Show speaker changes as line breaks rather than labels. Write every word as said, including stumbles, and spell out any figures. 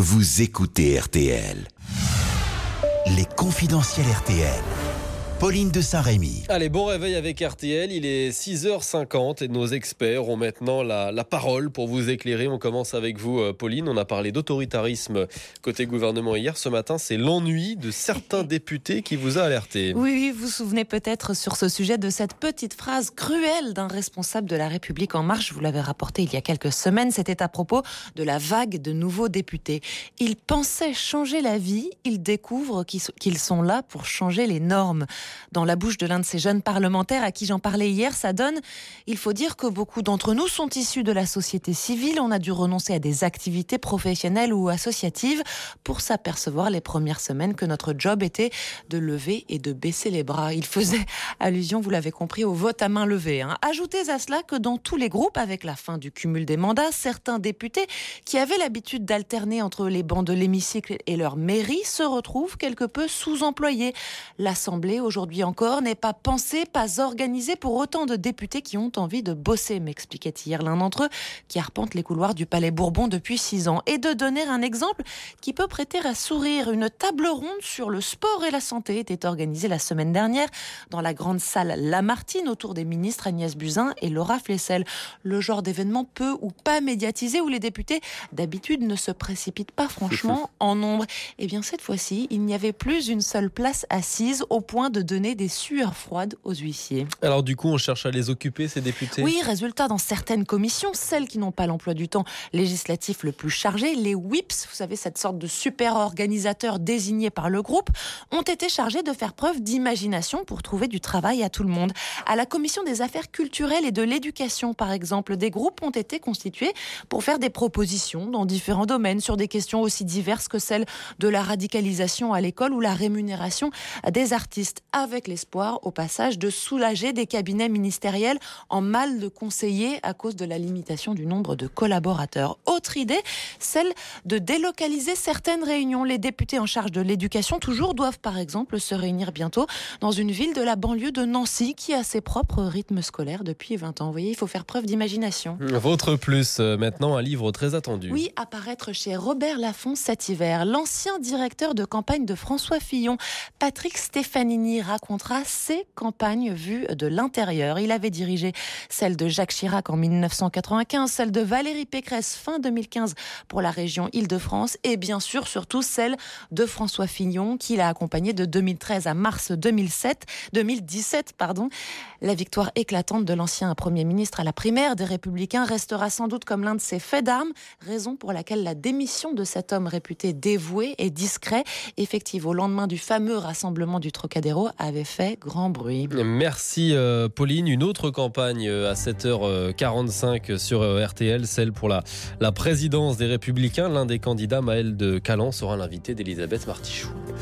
vous écoutez R T L. Les confidentiels R T L. Pauline de Saint-Rémy.
Allez, bon réveil avec R T L, il est six heures cinquante et nos experts ont maintenant la, la parole pour vous éclairer. On commence avec vous, Pauline. On a parlé d'autoritarisme côté gouvernement hier. Ce matin, c'est l'ennui de certains députés qui vous a alerté.
Oui, oui, vous vous souvenez peut-être sur ce sujet de cette petite phrase cruelle d'un responsable de La République En Marche. Vous l'avez rapporté il y a quelques semaines. C'était à propos de la vague de nouveaux députés. Ils pensaient changer la vie. Ils découvrent qu'ils sont là pour changer les normes. Dans la bouche de l'un de ces jeunes parlementaires à qui j'en parlais hier, ça donne, il faut dire que beaucoup d'entre nous sont issus de la société civile. On a dû renoncer à des activités professionnelles ou associatives pour s'apercevoir les premières semaines que notre job était de lever et de baisser les bras. Il faisait allusion, vous l'avez compris, au vote à main levée. Hein. Ajoutez à cela que dans tous les groupes, avec la fin du cumul des mandats, certains députés qui avaient l'habitude d'alterner entre les bancs de l'hémicycle et leur mairie se retrouvent quelque peu sous-employés. L'Assemblée, aujourd'hui encore, n'est pas pensée, pas organisée pour autant de députés qui ont envie de bosser, m'expliquait hier l'un d'entre eux qui arpente les couloirs du Palais Bourbon depuis six ans. Et de donner un exemple qui peut prêter à sourire. Une table ronde sur le sport et la santé était organisée la semaine dernière dans la grande salle Lamartine autour des ministres Agnès Buzyn et Laura Flessel. Le genre d'événement peu ou pas médiatisé où les députés d'habitude ne se précipitent pas franchement en nombre. Et bien cette fois-ci, il n'y avait plus une seule place assise au point de donner des sueurs froides aux huissiers.
Alors du coup, on cherche à les occuper, ces députés ?
Oui, résultat, dans certaines commissions, celles qui n'ont pas l'emploi du temps législatif le plus chargé, les whips, vous savez, cette sorte de super organisateurs désignés par le groupe, ont été chargés de faire preuve d'imagination pour trouver du travail à tout le monde. À la commission des affaires culturelles et de l'éducation, par exemple, des groupes ont été constitués pour faire des propositions dans différents domaines sur des questions aussi diverses que celles de la radicalisation à l'école ou la rémunération des artistes, avec l'espoir, au passage, de soulager des cabinets ministériels en mal de conseillers à cause de la limitation du nombre de collaborateurs. Autre idée, celle de délocaliser certaines réunions. Les députés en charge de l'éducation, toujours, doivent par exemple se réunir bientôt dans une ville de la banlieue de Nancy qui a ses propres rythmes scolaires depuis vingt ans. Vous voyez, il faut faire preuve d'imagination.
Votre plus, maintenant un livre très attendu.
Oui, apparaître chez Robert Laffont cet hiver. L'ancien directeur de campagne de François Fillon, Patrick Stefanini, racontera ses campagnes vues de l'intérieur. Il avait dirigé celle de Jacques Chirac en mille neuf cent quatre-vingt-quinze, celle de Valérie Pécresse fin deux mille quinze pour la région Île-de-France et bien sûr surtout celle de François Fillon qu'il a accompagné de deux mille treize à mars deux mille sept, deux mille dix-sept. Pardon. La victoire éclatante de l'ancien Premier ministre à la primaire des Républicains restera sans doute comme l'un de ses faits d'armes, raison pour laquelle la démission de cet homme réputé dévoué et discret, effective au lendemain du fameux rassemblement du Trocadéro, avait fait grand bruit.
Merci euh, Pauline. Une autre campagne euh, à sept heures quarante-cinq sur euh, R T L, celle pour la, la présidence des Républicains. L'un des candidats, Maël de Calan, sera l'invité d'Elisabeth Martichoux.